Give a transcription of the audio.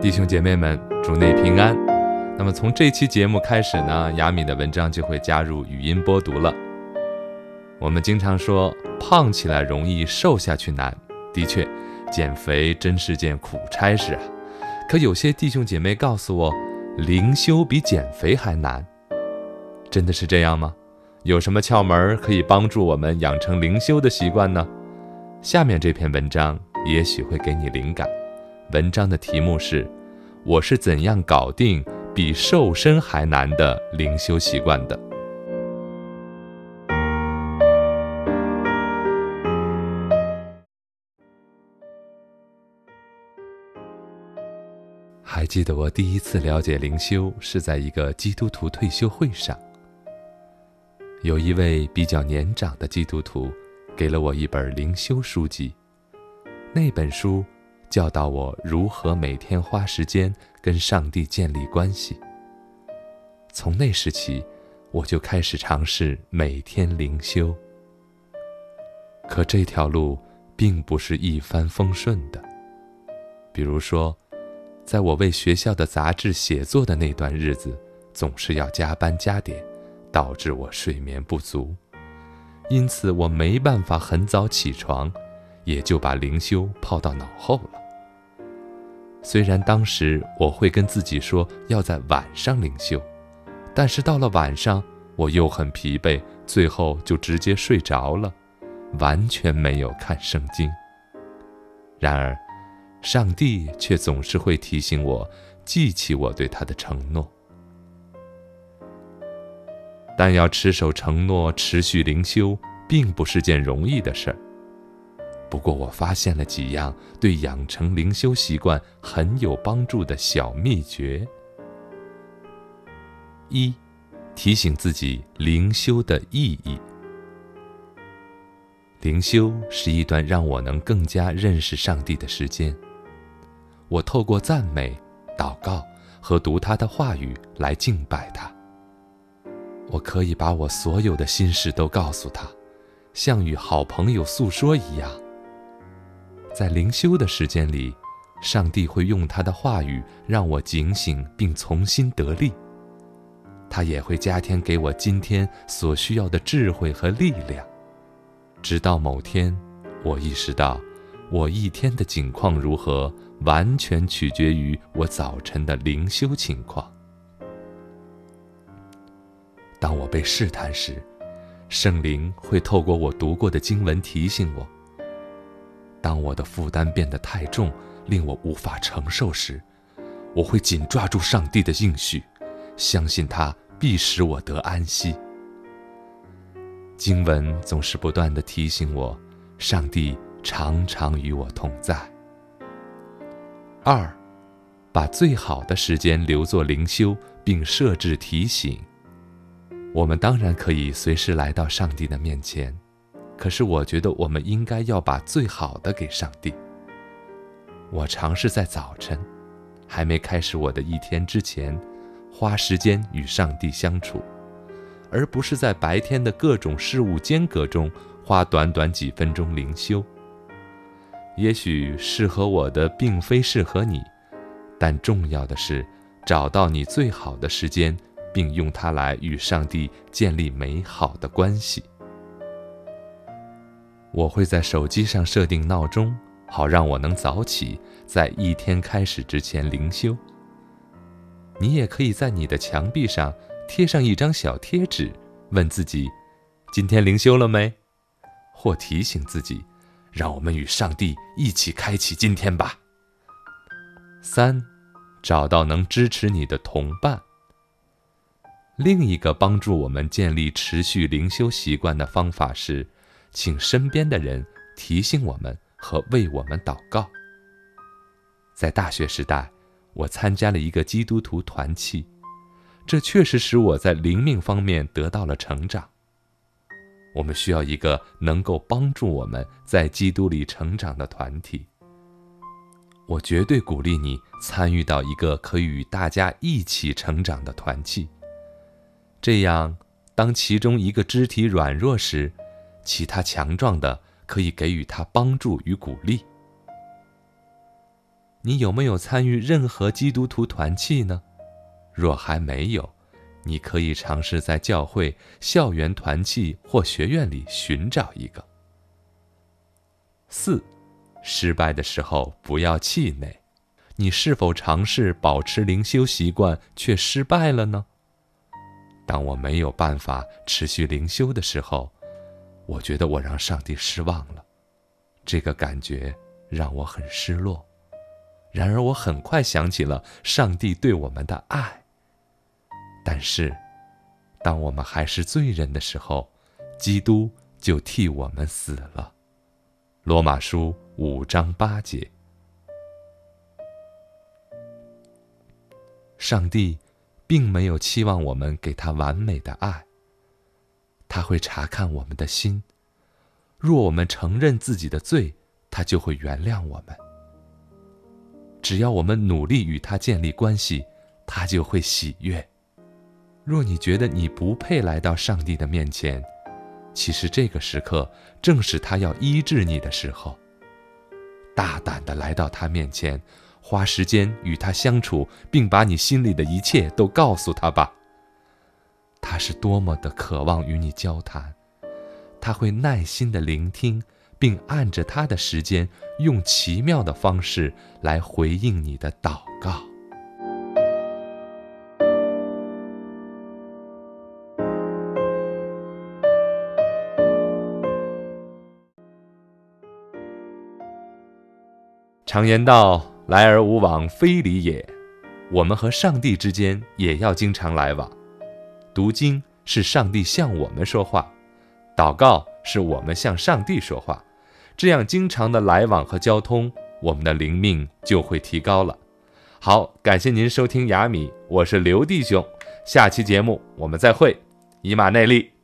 弟兄姐妹们，主内平安。那么从这期节目开始呢，雅敏的文章就会加入语音播读了。我们经常说胖起来容易，瘦下去难。的确，减肥真是件苦差事啊。可有些弟兄姐妹告诉我，灵修比减肥还难。真的是这样吗？有什么窍门可以帮助我们养成灵修的习惯呢？下面这篇文章也许会给你灵感。文章的题目是：我是怎样搞定比瘦身还难的灵修习惯的。还记得我第一次了解灵修是在一个基督徒退休会上，有一位比较年长的基督徒给了我一本灵修书籍，那本书教导我如何每天花时间跟上帝建立关系。从那时起，我就开始尝试每天灵修。可这条路并不是一帆风顺的。比如说，在我为学校的杂志写作的那段日子，总是要加班加点，导致我睡眠不足，因此我没办法很早起床，也就把灵修抛到脑后了。虽然当时我会跟自己说要在晚上灵修，但是到了晚上我又很疲惫，最后就直接睡着了，完全没有看圣经。然而上帝却总是会提醒我，记起我对他的承诺。但要持守承诺，持续灵修并不是件容易的事儿。不过我发现了几样对养成灵修习惯很有帮助的小秘诀。一，提醒自己灵修的意义。灵修是一段让我能更加认识上帝的时间。我透过赞美、祷告和读他的话语来敬拜他。我可以把我所有的心事都告诉他，像与好朋友诉说一样。在灵修的时间里，上帝会用他的话语让我警醒并重新得力。他也会加添给我今天所需要的智慧和力量。直到某天，我意识到我一天的景况如何，完全取决于我早晨的灵修情况。当我被试探时，圣灵会透过我读过的经文提醒我。当我的负担变得太重，令我无法承受时，我会紧抓住上帝的应许，相信他必使我得安息。经文总是不断地提醒我，上帝常常与我同在。二，把最好的时间留作灵修，并设置提醒。我们当然可以随时来到上帝的面前，可是我觉得我们应该要把最好的给上帝。我尝试在早晨，还没开始我的一天之前，花时间与上帝相处，而不是在白天的各种事物间隔中花短短几分钟灵修。也许适合我的并非适合你，但重要的是找到你最好的时间，并用它来与上帝建立美好的关系。我会在手机上设定闹钟，好让我能早起，在一天开始之前灵修。你也可以在你的墙壁上贴上一张小贴纸，问自己，今天灵修了没？或提醒自己，让我们与上帝一起开启今天吧。三，找到能支持你的同伴。另一个帮助我们建立持续灵修习惯的方法是，请身边的人提醒我们和为我们祷告。在大学时代，我参加了一个基督徒团契，这确实使我在灵命方面得到了成长。我们需要一个能够帮助我们在基督里成长的团体。我绝对鼓励你参与到一个可以与大家一起成长的团契。这样，当其中一个肢体软弱时，其他强壮的可以给予他帮助与鼓励。 你有没有参与任何基督徒团契呢？若还没有，你可以尝试在教会、校园团契或学院里寻找一个。4. 失败的时候不要气馁。你是否尝试保持灵修习惯却失败了呢？当我没有办法持续灵修的时候，我觉得我让上帝失望了，这个感觉让我很失落。然而我很快想起了上帝对我们的爱。但是当我们还是罪人的时候，基督就替我们死了。罗马书5章8节。上帝并没有期望我们给他完美的爱，他会查看我们的心，若我们承认自己的罪，他就会原谅我们。只要我们努力与他建立关系，他就会喜悦。若你觉得你不配来到上帝的面前，其实这个时刻正是他要医治你的时候。大胆地来到他面前，花时间与他相处，并把你心里的一切都告诉他吧。他是多么的渴望与你交谈，他会耐心地聆听，并按着他的时间，用奇妙的方式来回应你的祷告。常言道，来而无往非礼也。我们和上帝之间也要经常来往。读经是上帝向我们说话，祷告是我们向上帝说话。这样经常的来往和交通，我们的灵命就会提高了。好，感谢您收听雅米，我是刘弟兄。下期节目我们再会，以马内利。